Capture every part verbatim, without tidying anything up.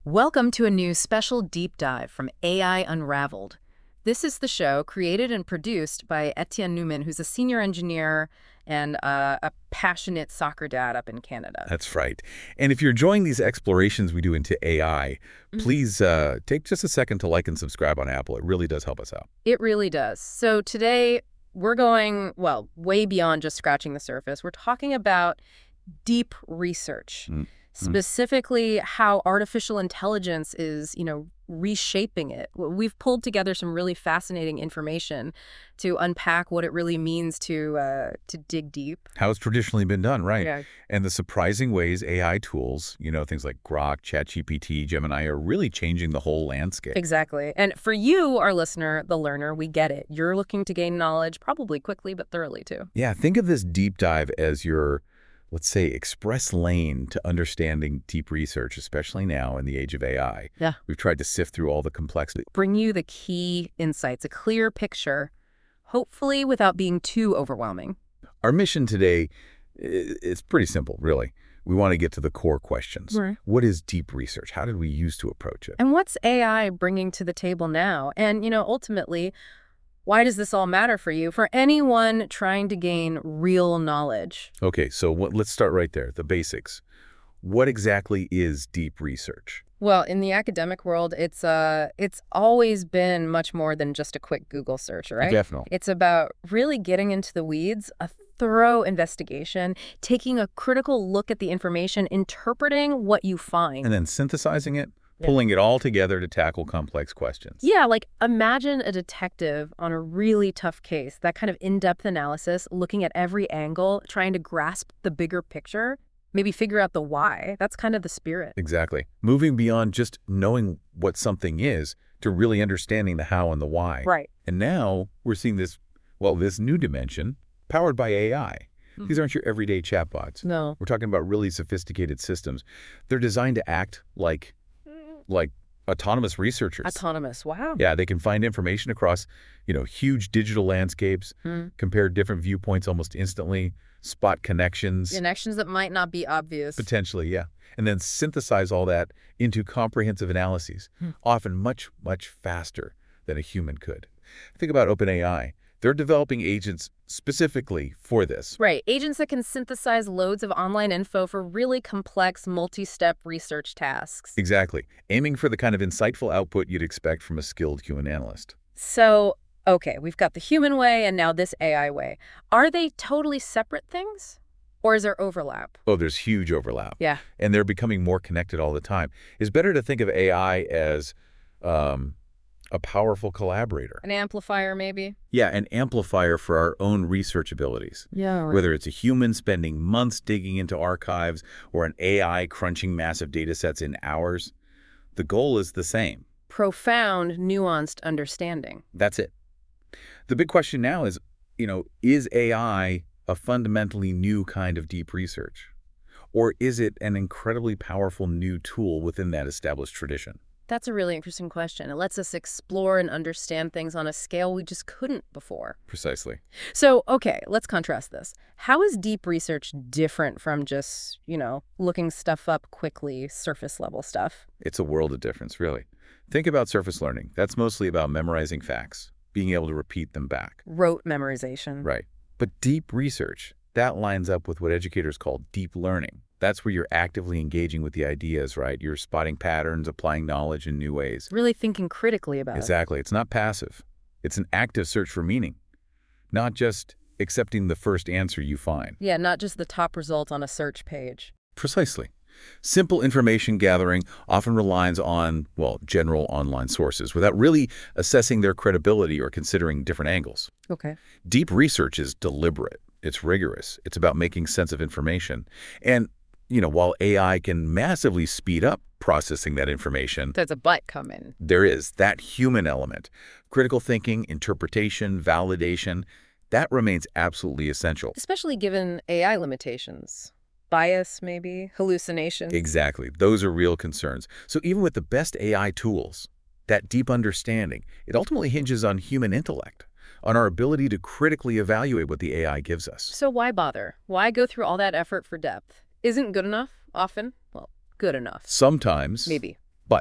Welcome to a new special deep dive from A I Unraveled. This is the show created and produced by Etienne Newman, who's a senior engineer and uh, a passionate soccer dad up in Canada. That's right. And if you're enjoying these explorations we do into A I, Mhm. please uh, take just a second to like and subscribe on Apple. It really does help us out. It really does. So today we're going, well, way beyond just scratching the surface. We're talking about deep research. Mm. Specifically how artificial intelligence is, you know, reshaping it. W- We've pulled together some really fascinating information to unpack what it really means to uh, to dig deep. How it's traditionally been done, right? Yeah. And the surprising ways A I tools, you know, things like Grok, ChatGPT, Gemini, are really changing the whole landscape. Exactly. And for you, our listener, the learner, we get it. You're looking to gain knowledge, probably quickly, but thoroughly too. Yeah, think of this deep dive as your, let's say, express lane to understanding deep research, especially now in the age of A I. Yeah. We've tried to sift through all the complexity. Bring you the key insights, a clear picture, hopefully without being too overwhelming. Our mission today i- is pretty simple, really. We want to get to the core questions. Right. What is deep research? How did we use to approach it? And what's A I bringing to the table now? And, you know, ultimately, why does this all matter for you? For anyone trying to gain real knowledge. Okay, so what, let's start right there, the basics. What exactly is deep research? Well, in the academic world, it's uh, it's always been much more than just a quick Google search, right? Definitely. It's about really getting into the weeds, a thorough investigation, taking a critical look at the information, interpreting what you find. And then synthesizing it, Yeah. pulling it all together to tackle complex questions. Yeah, like imagine a detective on a really tough case, that kind of in-depth analysis, looking at every angle, trying to grasp the bigger picture, maybe figure out the why. That's kind of the spirit. Exactly. Moving beyond just knowing what something is to really understanding the how and the why. Right. And now we're seeing this, well, this new dimension powered by A I. Hmm. These aren't your everyday chatbots. No. We're talking about really sophisticated systems. They're designed to act like like autonomous researchers. Autonomous. Wow. Yeah, they can find information across, you know, huge digital landscapes, Hmm. compare different viewpoints almost instantly, spot connections, Connections that might not be obvious. potentially, yeah, and then synthesize all that into comprehensive analyses, Hmm. often much, much faster than a human could. Think about OpenAI. They're developing agents specifically for this. Right. Agents that can synthesize loads of online info for really complex, multi-step research tasks. Exactly, aiming for the kind of insightful output you'd expect from a skilled human analyst. So, okay, we've got the human way and now this A I way. Are they totally separate things? Or is there overlap? Oh, there's huge overlap. Yeah. And they're becoming more connected all the time. It's better to think of A I as um, a powerful collaborator. An amplifier, maybe? Yeah, an amplifier for our own research abilities. Yeah. Whether it's a human spending months digging into archives or an A I crunching massive data sets in hours, the goal is the same. Profound, nuanced understanding. That's it. The big question now is, you know, is A I a fundamentally new kind of deep research? Or is it an incredibly powerful new tool within that established tradition? That's a really interesting question. It lets us explore and understand things on a scale we just couldn't before. Precisely. So, okay, let's contrast this. How is deep research different from just, you know, looking stuff up quickly, surface level stuff? It's a world of difference, really. Think about surface learning. That's mostly about memorizing facts, being able to repeat them back. Rote memorization. Right. But deep research, that lines up with what educators call deep learning. That's where you're actively engaging with the ideas, right? You're spotting patterns, applying knowledge in new ways. Really thinking critically about Exactly. It's not passive. It's an active search for meaning, not just accepting the first answer you find. it. Yeah, not just the top result on a search page. Precisely. Simple information gathering often relies on, well, general online sources without really assessing their credibility or considering different angles. Okay. Deep research is deliberate. It's rigorous. It's about making sense of information. And, you know, while A I can massively speed up processing that information, There's a but coming. there is that human element. Critical thinking, interpretation, validation, that remains absolutely essential. Especially given A I limitations. Bias, maybe? Hallucination? Exactly. Those are real concerns. So even with the best A I tools, that deep understanding, it ultimately hinges on human intellect, on our ability to critically evaluate what the A I gives us. So why bother? Why go through all that effort for depth? Isn't good enough, often? Well, good enough. Sometimes, Maybe. but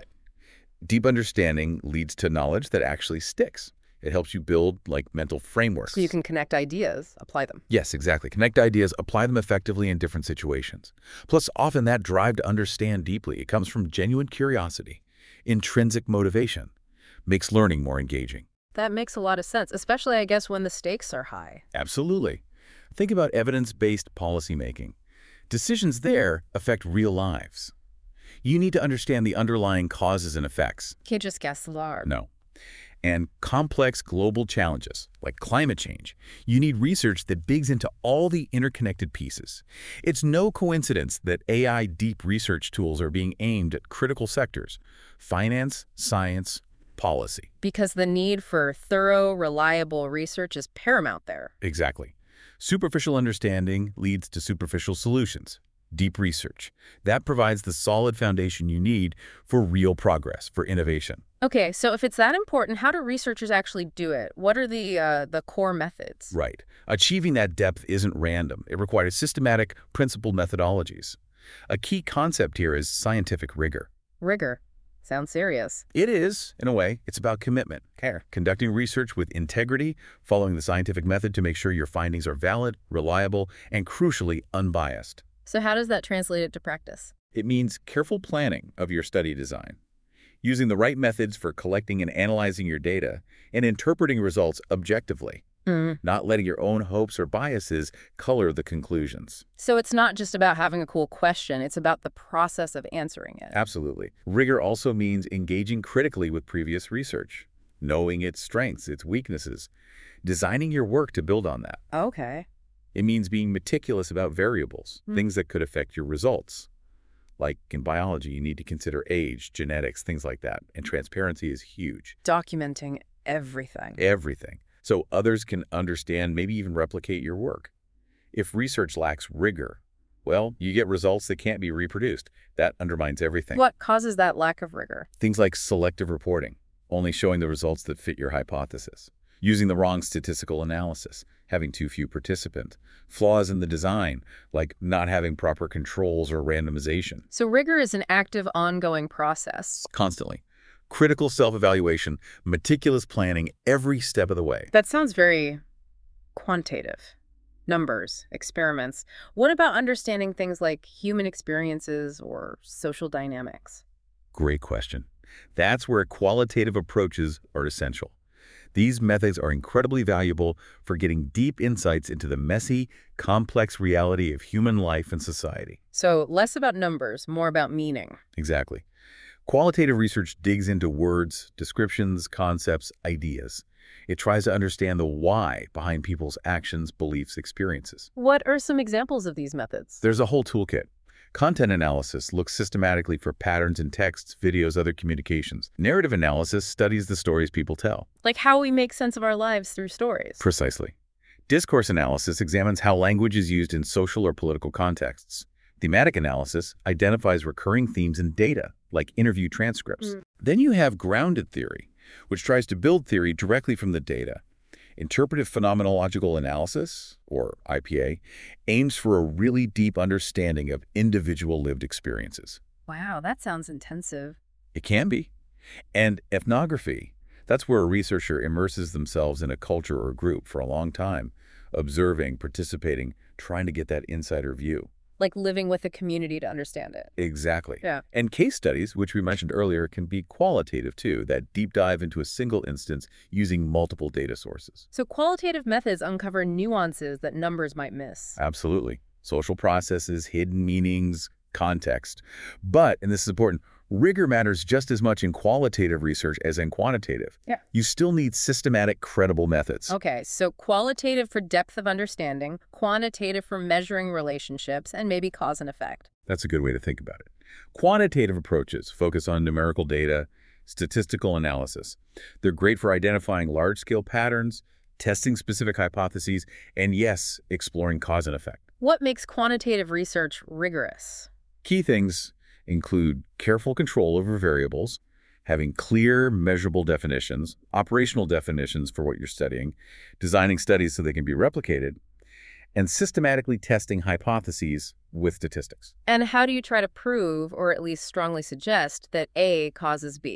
Deep understanding leads to knowledge that actually sticks. It helps you build, like, mental frameworks. So you can connect ideas, apply them. Yes, exactly. Connect ideas, apply them effectively in different situations. Plus, often that drive to understand deeply, it comes from genuine curiosity, intrinsic motivation, makes learning more engaging. That makes a lot of sense, especially, I guess, when the stakes are high. Absolutely. Think about evidence-based policymaking. Decisions there affect real lives. You need to understand the underlying causes and effects. Can't just guess the large. No. And complex global challenges, like climate change, you need research that digs into all the interconnected pieces. It's no coincidence that A I deep research tools are being aimed at critical sectors: finance, science, policy. Because the need for thorough, reliable research is paramount there. Exactly. Superficial understanding leads to superficial solutions. Deep research. That provides the solid foundation you need for real progress, for innovation. Okay, so if it's that important, how do researchers actually do it? What are the uh, the core methods? Right. Achieving that depth isn't random. It requires systematic, principled methodologies. A key concept here is scientific rigor. Rigor. Sounds serious. It is, in a way. It's about commitment, care, conducting research with integrity, following the scientific method to make sure your findings are valid, reliable, and crucially, unbiased. So how does that translate into practice? It means careful planning of your study design, using the right methods for collecting and analyzing your data, and interpreting results objectively, Mm. not letting your own hopes or biases color the conclusions. So it's not just about having a cool question, it's about the process of answering it. Absolutely. Rigor also means engaging critically with previous research, knowing its strengths, its weaknesses, designing your work to build on that. Okay. It means being meticulous about variables, Hmm. things that could affect your results. Like in biology, you need to consider age, genetics, things like that. And transparency is huge. Documenting everything. Everything. So others can understand, maybe even replicate your work. If research lacks rigor, well, you get results that can't be reproduced. That undermines everything. What causes that lack of rigor? Things like selective reporting, only showing the results that fit your hypothesis. Using the wrong statistical analysis, having too few participants. Flaws in the design, like not having proper controls or randomization. So rigor is an active, ongoing process. Constantly. Critical self-evaluation, meticulous planning every step of the way. That sounds very quantitative. Numbers, experiments. What about understanding things like human experiences or social dynamics? Great question. That's where qualitative approaches are essential. These methods are incredibly valuable for getting deep insights into the messy, complex reality of human life and society. So less about numbers, more about meaning. Exactly. Qualitative research digs into words, descriptions, concepts, ideas. It tries to understand the why behind people's actions, beliefs, experiences. What are some examples of these methods? There's a whole toolkit. Content analysis looks systematically for patterns in texts, videos, other communications. Narrative analysis studies the stories people tell. Like how we make sense of our lives through stories. Precisely. Discourse analysis examines how language is used in social or political contexts. Thematic analysis identifies recurring themes in data, like interview transcripts. Mm. Then you have grounded theory, which tries to build theory directly from the data. Interpretive phenomenological analysis, or I P A, aims for a really deep understanding of individual lived experiences. Wow, that sounds intensive. It can be. And ethnography, that's where a researcher immerses themselves in a culture or group for a long time, observing, participating, trying to get that insider view. Like living with a community to understand it. Exactly. Yeah. And case studies, which we mentioned earlier, can be qualitative too, that deep dive into a single instance using multiple data sources. So qualitative methods uncover nuances that numbers might miss. Absolutely. Social processes, hidden meanings, context. But, and this is important, rigor matters just as much in qualitative research as in quantitative. Yeah. You still need systematic, credible methods. Okay, so qualitative for depth of understanding, quantitative for measuring relationships, and maybe cause and effect. That's a good way to think about it. Quantitative approaches focus on numerical data, statistical analysis. They're great for identifying large-scale patterns, testing specific hypotheses, and yes, exploring cause and effect. What makes quantitative research rigorous? Key things include careful control over variables, having clear, measurable definitions, operational definitions for what you're studying, designing studies so they can be replicated, and systematically testing hypotheses with statistics. And how do you try to prove, or at least strongly suggest, that A causes B?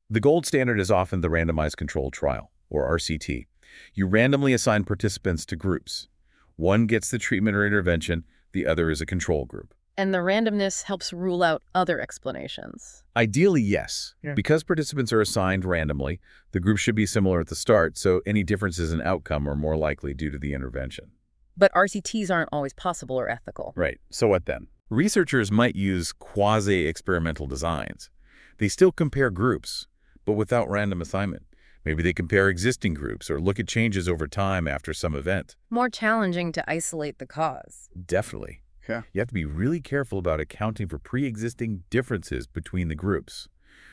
The gold standard is often the randomized controlled trial, or R C T. You randomly assign participants to groups. One gets the treatment or intervention, the other is a control group. And the randomness helps rule out other explanations. Ideally, yes. Yeah. Because participants are assigned randomly, the group should be similar at the start, so any differences in outcome are more likely due to the intervention. But R C Ts aren't always possible or ethical. Right. So what then? Researchers might use quasi-experimental designs. They still compare groups, but without random assignment. Maybe they compare existing groups or look at changes over time after some event. More challenging to isolate the cause. Definitely. Yeah. You have to be really careful about accounting for pre-existing differences between the groups.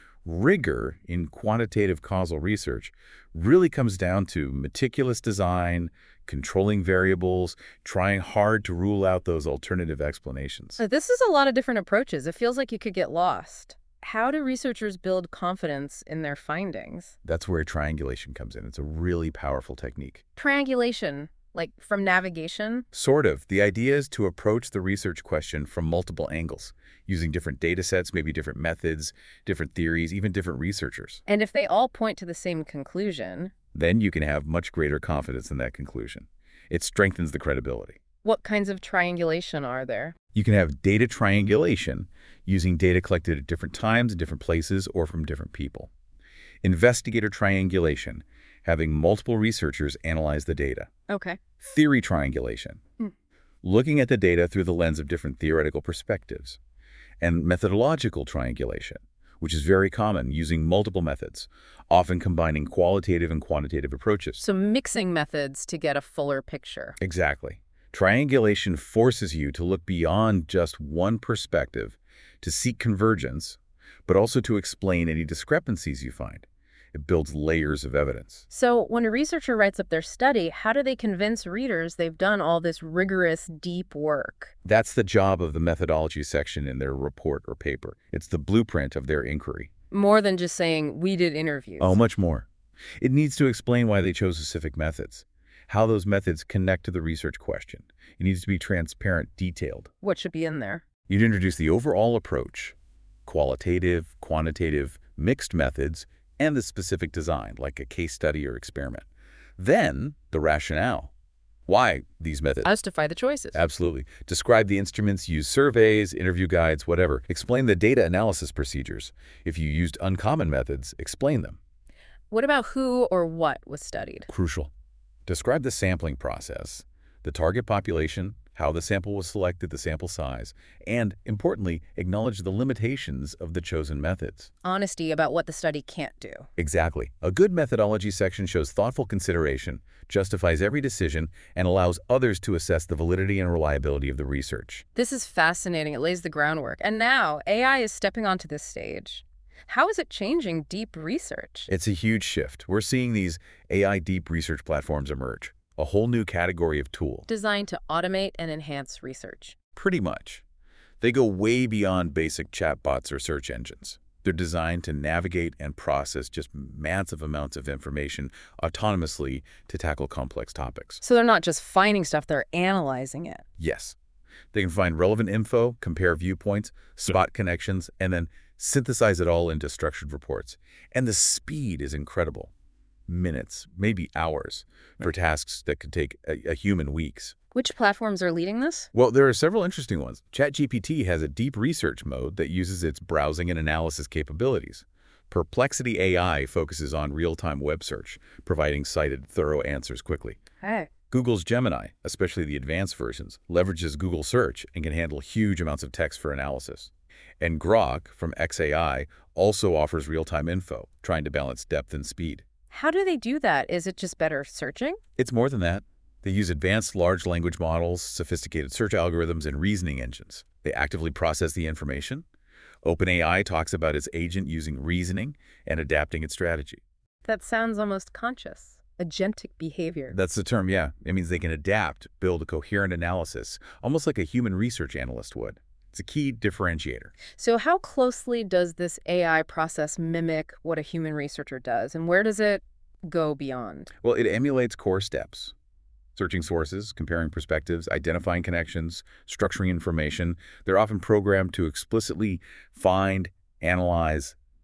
Rigor in quantitative causal research really comes down to meticulous design, controlling variables, trying hard to rule out those alternative explanations. So this is a lot of different approaches. It feels like you could get lost. How do researchers build confidence in their findings? That's where triangulation comes in. It's a really powerful technique. Triangulation, like from navigation? Sort of. The idea is to approach the research question from multiple angles, using different data sets, maybe different methods, different theories, even different researchers. And if they all point to the same conclusion, Then you can have much greater confidence in that conclusion. It strengthens the credibility. what kinds of triangulation are there? You can have data triangulation using data collected at different times in different places or from different people. Investigator triangulation, having multiple researchers analyze the data. Okay. Theory triangulation, Hmm. looking at the data through the lens of different theoretical perspectives. And methodological triangulation, which is very common, using multiple methods, often combining qualitative and quantitative approaches. So mixing methods to get a fuller picture. Exactly. Triangulation forces you to look beyond just one perspective, to seek convergence, but also to explain any discrepancies you find. It builds layers of evidence. So when a researcher writes up their study, how do they convince readers they've done all this rigorous, deep work? That's the job of the methodology section in their report or paper. It's the blueprint of their inquiry. More than just saying, we did interviews. Oh, much more. It needs to explain why they chose specific methods, how those methods connect to the research question. It needs to be transparent, detailed. What should be in there? You'd introduce the overall approach, qualitative, quantitative, mixed methods, and the specific design, like a case study or experiment. Then, the rationale. Why these methods? Justify the choices. Absolutely. Describe the instruments, use surveys, interview guides, whatever. Explain the data analysis procedures. If you used uncommon methods, explain them. What about who or what was studied? Crucial. Describe the sampling process, the target population, how the sample was selected, the sample size, and, importantly, acknowledge the limitations of the chosen methods. Honesty about what the study can't do. Exactly. A good methodology section shows thoughtful consideration, justifies every decision, and allows others to assess the validity and reliability of the research. This is fascinating. It lays the groundwork. And now A I is stepping onto this stage. How is it changing deep research? It's a huge shift. We're seeing these A I deep research platforms emerge, a whole new category of tool. Designed to automate and enhance research. Pretty much. They go way beyond basic chatbots or search engines. They're designed to navigate and process just massive amounts of information autonomously to tackle complex topics. So they're not just finding stuff, they're analyzing it. Yes. They can find relevant info, compare viewpoints, spot connections, and then synthesize it all into structured reports. And the speed is incredible. Minutes, maybe hours, for tasks that could take a, a human weeks. Which platforms are leading this? Well, there are several interesting ones. ChatGPT has a deep research mode that uses its browsing and analysis capabilities. Perplexity A I focuses on real-time web search, providing cited, thorough answers quickly. Hey. Google's Gemini, especially the advanced versions, leverages Google Search and can handle huge amounts of text for analysis. And Grok from X A I also offers real-time info, trying to balance depth and speed. How do they do that? Is it just better searching? It's more than that. They use advanced large language models, sophisticated search algorithms, and reasoning engines. They actively process the information. OpenAI talks about its agent using reasoning and adapting its strategy. That sounds almost conscious. Agentic behavior. That's the term, yeah. It means they can adapt, build a coherent analysis, almost like a human research analyst would. It's a key differentiator. So how closely does this A I process mimic what a human researcher does, and where does it go beyond? Well, it emulates core steps. Searching sources, comparing perspectives, identifying connections, structuring information. They're often programmed to explicitly find, analyze,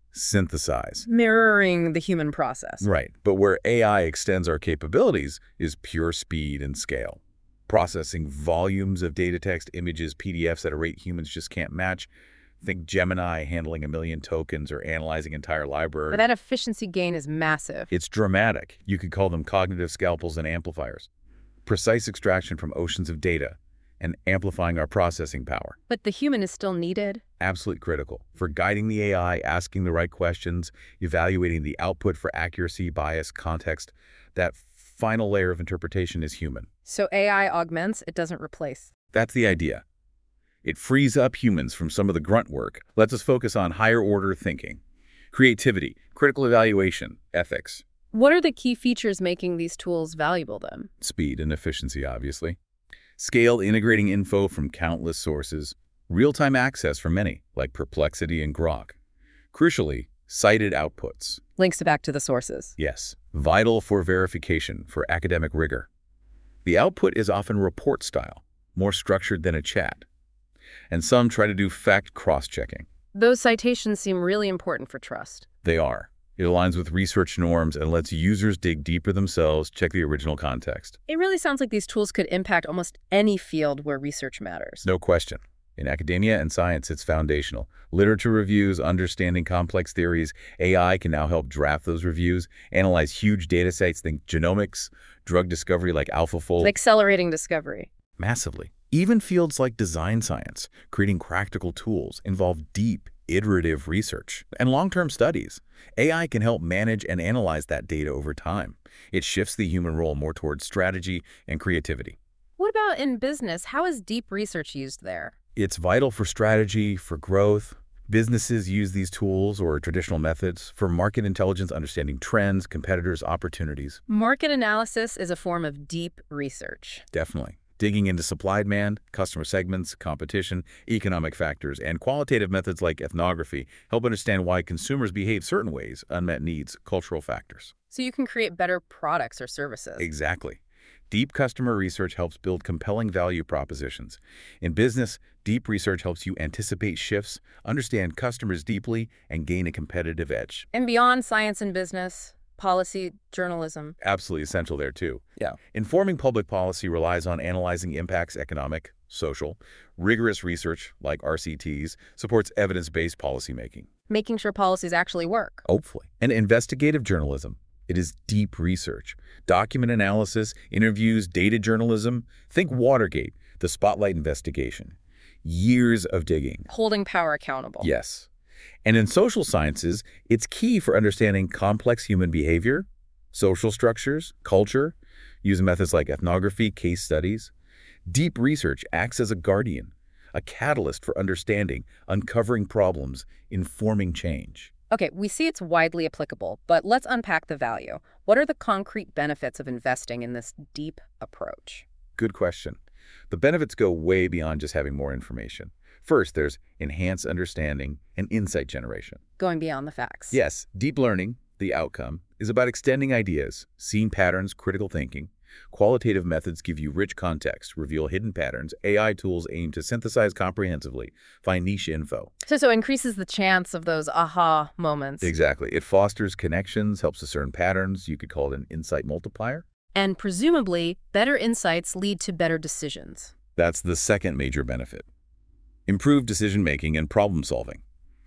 synthesize. Mirroring the human process. Right. But where A I extends our capabilities is pure speed and scale. Processing volumes of data, text, images, P D Fs at a rate humans just can't match. Think Gemini handling a million tokens or analyzing entire libraries. But that efficiency gain is massive. It's dramatic. You could call them cognitive scalpels and amplifiers. Precise extraction from oceans of data and amplifying our processing power. But the human is still needed. Absolutely critical for guiding the A I, asking the right questions, evaluating the output for accuracy, bias, context. That final layer of interpretation is human. So A I augments, it doesn't replace. That's the idea. It frees up humans from some of the grunt work, lets us focus on higher order thinking, creativity, critical evaluation, ethics. What are the key features making these tools valuable then? Speed and efficiency, obviously. Scale, integrating info from countless sources. Real-time access for many, like Perplexity and Grok. Crucially, cited outputs. Links back to the sources. Yes, vital for verification, for academic rigor. The output is often report style, more structured than a chat. And some try to do fact cross-checking. Those citations seem really important for trust. They are. It aligns with research norms and lets users dig deeper themselves, check the original context. It really sounds like these tools could impact almost any field where research matters. No question. In academia and science, it's foundational. Literature reviews, understanding complex theories. A I can now help draft those reviews, analyze huge data sets, think genomics, drug discovery like AlphaFold. Accelerating discovery. Massively. Even fields like design science, creating practical tools, involve deep, iterative research and long-term studies. A I can help manage and analyze that data over time. It shifts the human role more towards strategy and creativity. What about in business? How is deep research used there? It's vital for strategy, for growth. Businesses use these tools or traditional methods for market intelligence, understanding trends, competitors, opportunities. Market analysis is a form of deep research. Definitely. Digging into supply demand, customer segments, competition, economic factors, and qualitative methods like ethnography help understand why consumers behave certain ways, unmet needs, cultural factors. So you can create better products or services. Exactly. Deep customer research helps build compelling value propositions. In business, deep research helps you anticipate shifts, understand customers deeply, and gain a competitive edge. And beyond science and business, policy, journalism. Absolutely essential there, too. Yeah. Informing public policy relies on analyzing impacts, economic, social. Rigorous research, like R C Ts, supports evidence-based policymaking. Making sure policies actually work. Hopefully. And investigative journalism. It is deep research. Document analysis, interviews, data journalism. Think Watergate, the Spotlight investigation. Years of digging. Holding power accountable. Yes. And in social sciences, it's key for understanding complex human behavior, social structures, culture, using methods like ethnography, case studies. Deep research acts as a guardian, a catalyst for understanding, uncovering problems, informing change. Okay, we see it's widely applicable, but let's unpack the value. What are the concrete benefits of investing in this deep approach? Good question. The benefits go way beyond just having more information. First, there's enhanced understanding and insight generation. Going beyond the facts. Yes, deep learning, the outcome, is about extending ideas, seeing patterns, critical thinking. Qualitative methods give you rich context, reveal hidden patterns. A I tools aim to synthesize comprehensively, find niche info. So, so it increases the chance of those aha moments. Exactly. It fosters connections, helps discern patterns. You could call it an insight multiplier. And presumably, better insights lead to better decisions. That's the second major benefit. Improved decision-making and problem-solving.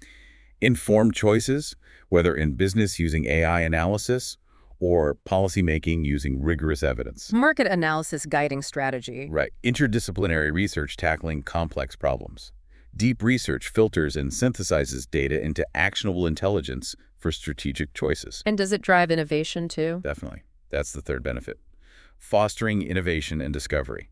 Informed choices, whether in business using A I analysis or policymaking using rigorous evidence. Market analysis guiding strategy. Right. Interdisciplinary research tackling complex problems. Deep research filters and synthesizes data into actionable intelligence for strategic choices. And does it drive innovation too? Definitely. That's the third benefit. Fostering innovation and discovery.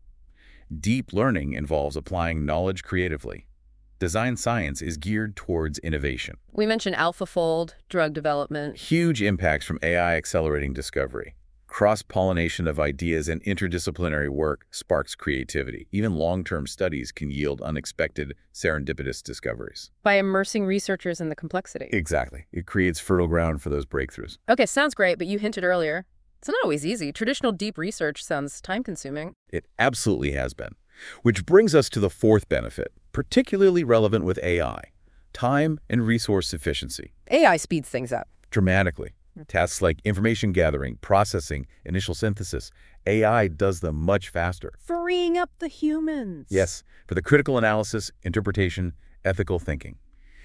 Deep learning involves applying knowledge creatively. Design science is geared towards innovation. We mentioned AlphaFold, drug development. Huge impacts from A I accelerating discovery. Cross-pollination of ideas and interdisciplinary work sparks creativity. Even long-term studies can yield unexpected, serendipitous discoveries. By immersing researchers in the complexity. Exactly. It creates fertile ground for those breakthroughs. Okay, sounds great, but you hinted earlier. It's not always easy. Traditional deep research sounds time-consuming. It absolutely has been. Which brings us to the fourth benefit, particularly relevant with A I, Time and resource efficiency. A I speeds things up. Dramatically. Tasks like information gathering, processing, initial synthesis, A I does them much faster. Freeing up the humans. Yes, for the critical analysis, interpretation, ethical thinking.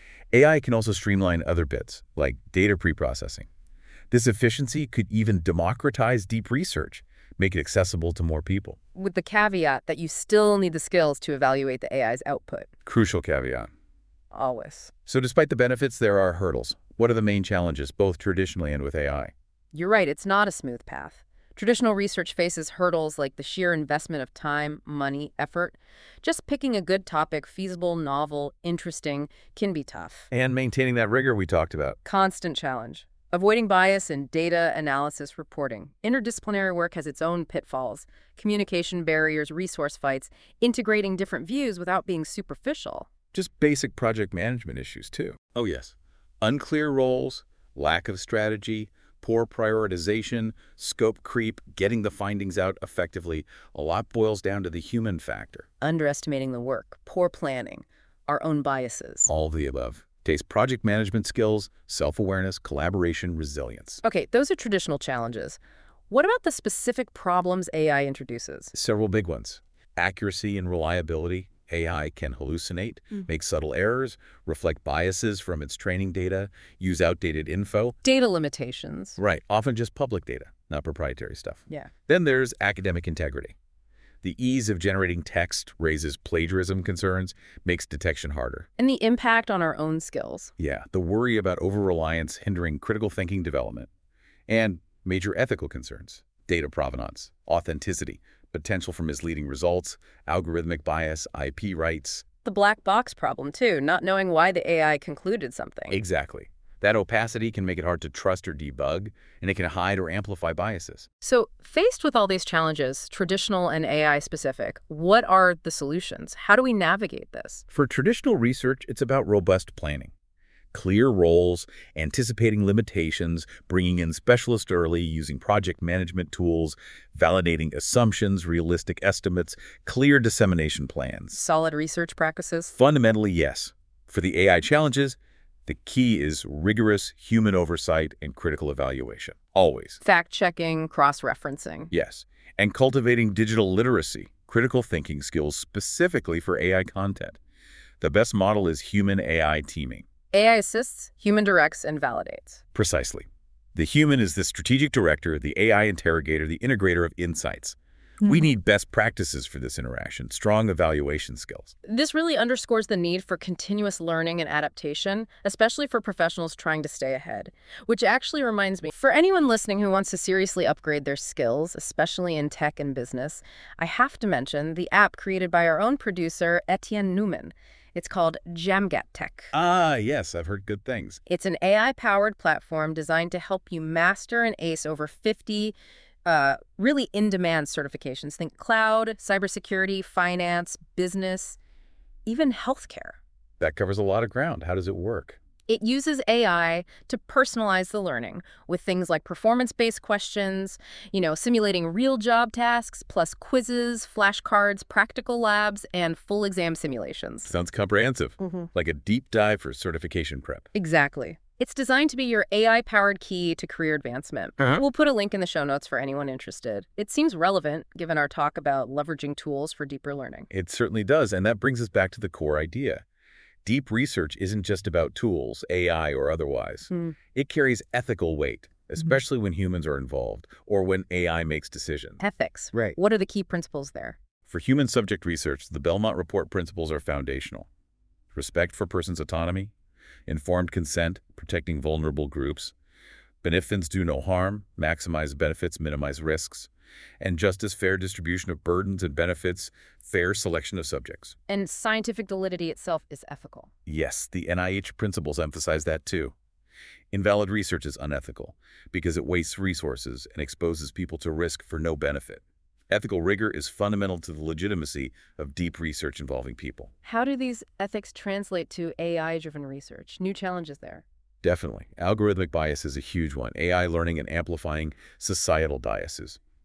A I can also streamline other bits, like data preprocessing. This efficiency could even democratize deep research, make it accessible to more people. With the caveat that you still need the skills to evaluate the A I's output. Crucial caveat. Always. So despite the benefits, there are hurdles. What are the main challenges, both traditionally and with A I? You're right, it's not a smooth path. Traditional research faces hurdles like the sheer investment of time, money, effort. Just picking a good topic, feasible, novel, interesting, can be tough. And maintaining that rigor we talked about. Constant challenge. Avoiding bias in data analysis reporting. Interdisciplinary work has its own pitfalls. Communication barriers, resource fights, integrating different views without being superficial. Just basic project management issues, too. Oh, yes. Unclear roles, lack of strategy, poor prioritization, scope creep, getting the findings out effectively. A lot boils down to the human factor. Underestimating the work, poor planning, our own biases. All of the above. Takes project management skills, self-awareness, collaboration, resilience. Okay, those are traditional challenges. What about the specific problems A I introduces? Several big ones. Accuracy and reliability. A I can hallucinate, Mm. make subtle errors, reflect biases from its training data, use outdated info. Data limitations. Right, often just public data, not proprietary stuff. Yeah. Then there's academic integrity. The ease of generating text raises plagiarism concerns, makes detection harder. And the impact on our own skills. Yeah, the worry about over-reliance hindering critical thinking development. And major ethical concerns. Data provenance, authenticity, potential for misleading results, algorithmic bias, I P rights. The black box problem, too, not knowing why the A I concluded something. Exactly. That opacity can make it hard to trust or debug, and it can hide or amplify biases. So, faced with all these challenges, traditional and A I specific, what are the solutions? How do we navigate this? For traditional research, it's about robust planning. Clear roles, anticipating limitations, bringing in specialists early, using project management tools, validating assumptions, realistic estimates, clear dissemination plans. Solid research practices? Fundamentally, yes. For the A I challenges, the key is rigorous human oversight and critical evaluation. Always. Fact-checking, cross-referencing. Yes. And cultivating digital literacy, critical thinking skills specifically for A I content. The best model is human-A I teaming. A I assists, human directs, and validates. Precisely. The human is the strategic director, the A I interrogator, the integrator of insights. We need best practices for this interaction, strong evaluation skills. This really underscores the need for continuous learning and adaptation, especially for professionals trying to stay ahead. Which actually reminds me, for anyone listening who wants to seriously upgrade their skills, especially in tech and business, I have to mention the app created by our own producer, Etienne Newman. It's called JamGatTech. Ah, yes, I've heard good things. It's an A I-powered platform designed to help you master and ace over fifty uh, really in-demand certifications. Think cloud, cybersecurity, finance, business, even healthcare. That covers a lot of ground. How does it work? It uses A I to personalize the learning with things like performance-based questions, you know, simulating real job tasks, plus quizzes, flashcards, practical labs, and full exam simulations. Sounds comprehensive, Mm-hmm. like a deep dive for certification prep. Exactly. It's designed to be your A I-powered key to career advancement. Uh-huh. We'll put a link in the show notes for anyone interested. It seems relevant, given our talk about leveraging tools for deeper learning. It certainly does, and that brings us back to the core idea. Deep research isn't just about tools, A I or otherwise. Mm. It carries ethical weight, especially when humans are involved or when A I makes decisions. Ethics. Right. What are the key principles there? For human subject research, the Belmont Report principles are foundational. Respect for persons' autonomy, informed consent, protecting vulnerable groups, benefits do no harm, maximize benefits, minimize risks, and justice, fair distribution of burdens and benefits, fair selection of subjects. And scientific validity itself is ethical. Yes, the N I H principles emphasize that too. Invalid research is unethical because it wastes resources and exposes people to risk for no benefit. Ethical rigor is fundamental to the legitimacy of deep research involving people. How do these ethics translate to A I-driven research? New challenges there. Definitely. Algorithmic bias is a huge one. A I learning and amplifying societal biases.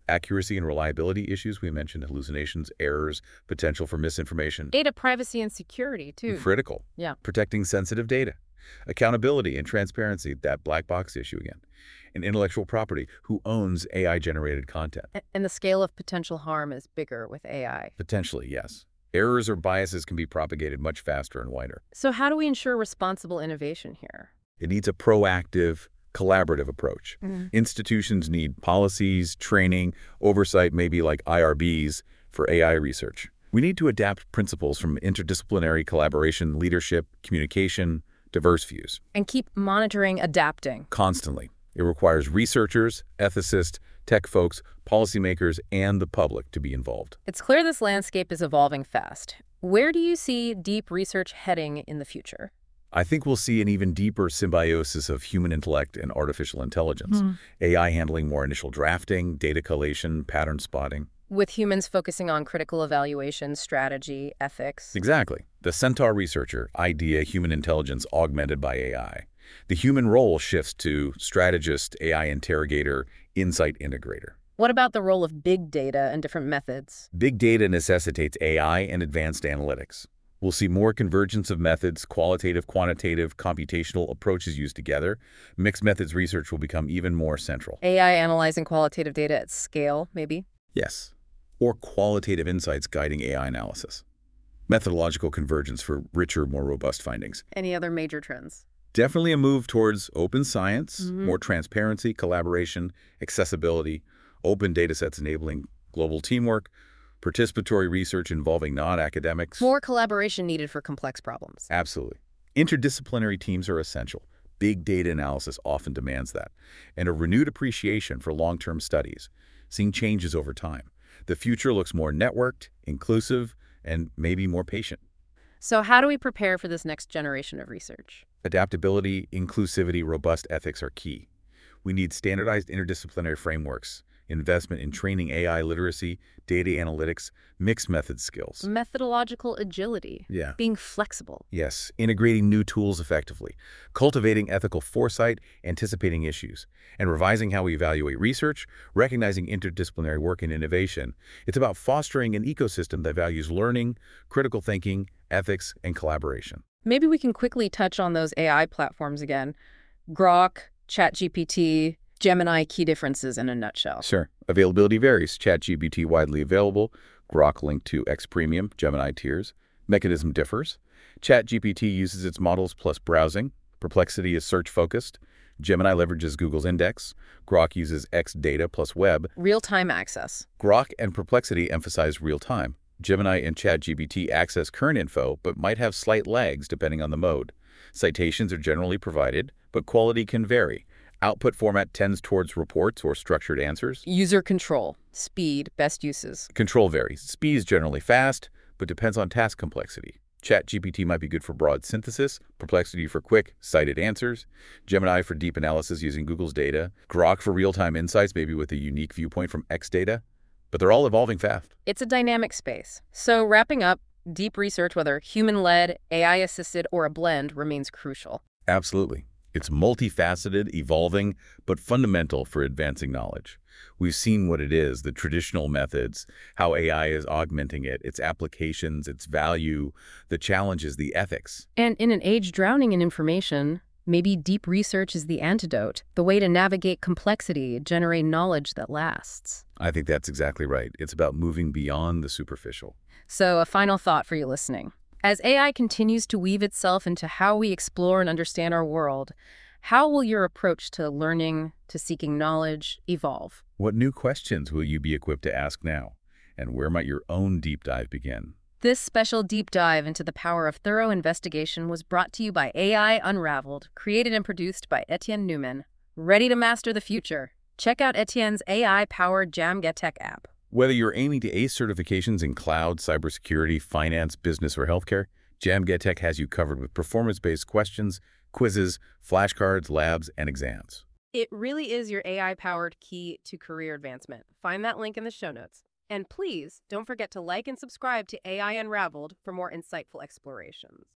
Accuracy and reliability issues, we mentioned hallucinations, errors, potential for misinformation. Data privacy and security, too. Critical. Yeah. Protecting sensitive data. Accountability and transparency, that black box issue again. And intellectual property, who owns A I-generated content? A- And the scale of potential harm is bigger with A I. Potentially, yes. Errors or biases can be propagated much faster and wider. So how do we ensure responsible innovation here? It needs a proactive, collaborative approach. Mm-hmm. Institutions need policies, training, oversight, maybe like I R Bs for A I research. We need to adapt principles from interdisciplinary collaboration, leadership, communication, diverse views. And keep monitoring, adapting. Constantly. It requires researchers, ethicists, tech folks, policymakers, and the public to be involved. It's clear this landscape is evolving fast. Where do you see deep research heading in the future? I think we'll see an even deeper symbiosis of human intellect and artificial intelligence. Hmm. A I handling more initial drafting, data collation, pattern spotting. With humans focusing on critical evaluation, strategy, ethics. Exactly. The Centaur researcher, idea, human intelligence augmented by A I. The human role shifts to strategist, A I interrogator, insight integrator. What about the role of big data and different methods? Big data necessitates A I and advanced analytics. We'll see more convergence of methods, qualitative, quantitative, computational approaches used together. Mixed methods research will become even more central. A I analyzing qualitative data at scale, maybe? Yes. Or qualitative insights guiding A I analysis. Methodological convergence for richer, more robust findings. Any other major trends? Definitely a move towards open science, Mm-hmm. more transparency, collaboration, accessibility, open datasets enabling global teamwork, participatory research involving non-academics. More collaboration needed for complex problems. Absolutely. Interdisciplinary teams are essential. Big data analysis often demands that. And a renewed appreciation for long-term studies, seeing changes over time. The future looks more networked, inclusive, and maybe more patient. So how do we prepare for this next generation of research? Adaptability, inclusivity, robust ethics are key. We need standardized interdisciplinary frameworks, investment in training A I literacy, data analytics, mixed methods skills. Methodological agility. Yeah. Being flexible. Yes, integrating new tools effectively, cultivating ethical foresight, anticipating issues, and revising how we evaluate research, recognizing interdisciplinary work and innovation. It's about fostering an ecosystem that values learning, critical thinking, ethics, and collaboration. Maybe we can quickly touch on those A I platforms again. Grok, ChatGPT, Gemini, key differences in a nutshell. Sure. Availability varies. ChatGPT widely available. Grok linked to X Premium, Gemini tiers. Mechanism differs. ChatGPT uses its models plus browsing. Perplexity is search-focused. Gemini leverages Google's index. Grok uses X data plus web. Real-time access. Grok and Perplexity emphasize real-time. Gemini and ChatGPT access current info, but might have slight lags depending on the mode. Citations are generally provided, but quality can vary. Output format tends towards reports or structured answers. User control. Speed. Best uses. Control varies. Speed is generally fast, but depends on task complexity. ChatGPT might be good for broad synthesis, Perplexity for quick, cited answers, Gemini for deep analysis using Google's data, Grok for real-time insights, maybe with a unique viewpoint from X data. But they're all evolving fast. It's a dynamic space. So wrapping up, deep research, whether human-led, A I-assisted, or a blend, remains crucial. Absolutely. It's multifaceted, evolving, but fundamental for advancing knowledge. We've seen what it is, the traditional methods, how A I is augmenting it, its applications, its value, the challenges, the ethics. And in an age drowning in information, maybe deep research is the antidote, the way to navigate complexity, generate knowledge that lasts. I think that's exactly right. It's about moving beyond the superficial. So a final thought for you listening. As A I continues to weave itself into how we explore and understand our world, how will your approach to learning, to seeking knowledge, evolve? What new questions will you be equipped to ask now? And where might your own deep dive begin? This special deep dive into the power of thorough investigation was brought to you by A I Unraveled, created and produced by Etienne Newman. Ready to master the future? Check out Etienne's A I-powered JamGetTech app. Whether you're aiming to ace certifications in cloud, cybersecurity, finance, business, or healthcare, JamGetTech has you covered with performance-based questions, quizzes, flashcards, labs, and exams. It really is your A I-powered key to career advancement. Find that link in the show notes. And please, don't forget to like and subscribe to A I Unraveled for more insightful explorations.